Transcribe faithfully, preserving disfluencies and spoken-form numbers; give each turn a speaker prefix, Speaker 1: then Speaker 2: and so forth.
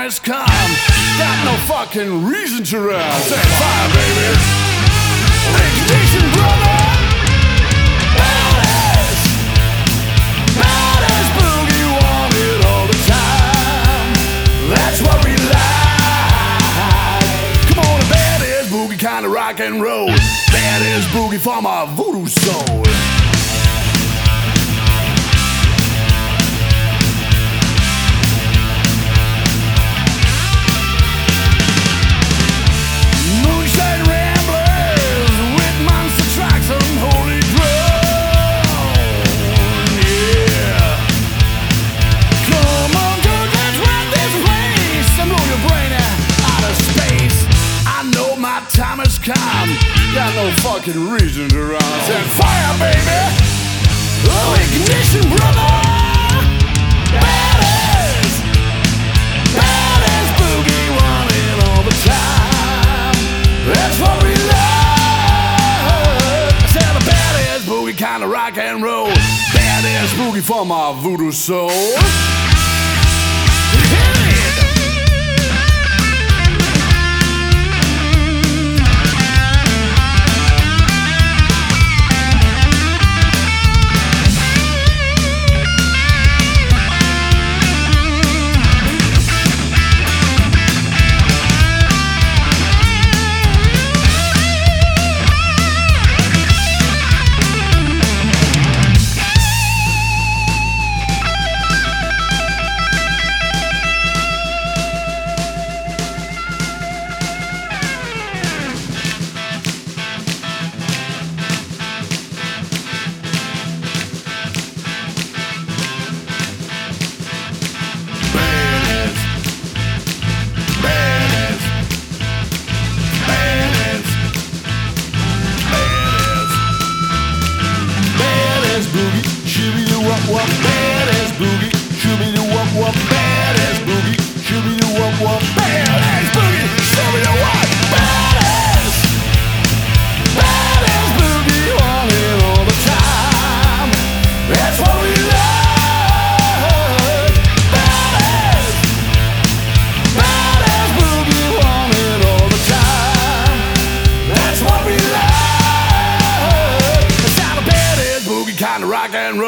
Speaker 1: has come. Got no fucking reason to run. Say fire, baby. Ignition, brother. Badass. Badass boogie, want it all the time. That's what we like. Come on, a badass boogie, kind of rock and roll. Badass boogie for my voodoo soul. Time has come, got no fucking reason to run. I said fire, baby. Oh, ignition, brother. Badass. Badass boogie, want it all the time. That's what we love. I said a badass boogie, kind of rock and roll. Badass boogie for my voodoo soul. Wop, badass boogie, shooby doo wop wop, badass boogie, shooby doo wop wop, badass boogie, shooby doo wop, badass, badass boogie, want it all the time. That's what we love. Badass, badass boogie, want it all the time. That's what we love. It's not a badass boogie, kind of rock and roll.